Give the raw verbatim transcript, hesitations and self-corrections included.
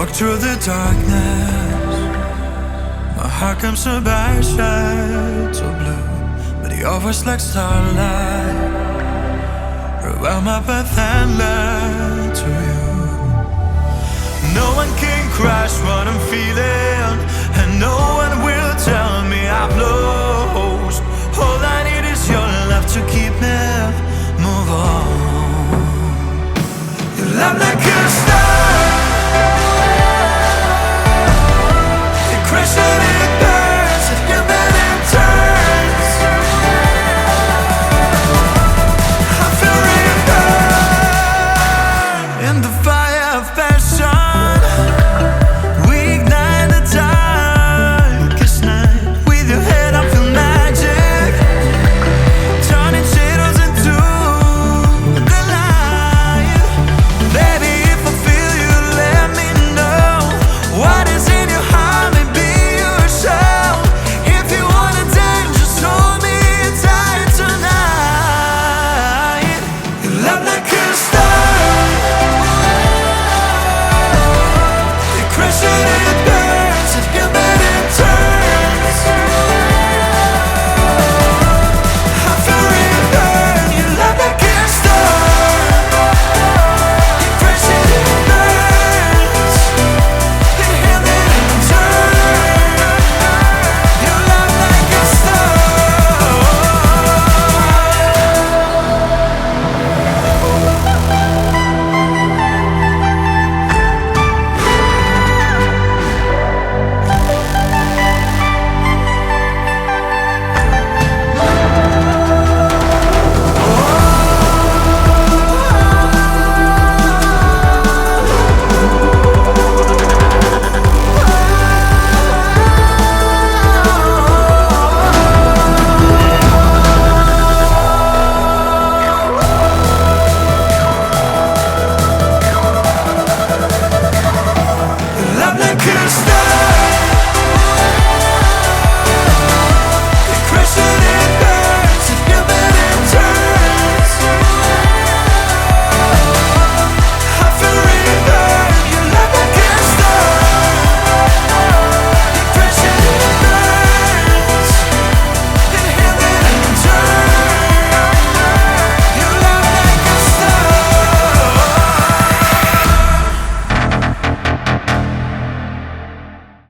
walk through the darkness, my heart comes to bright shades so blue, but your voice like starlight around my path and led to you. No one can crush what I'm feeling, and no one will tell me I've lost. All I need is your love to keep me move on. Your love.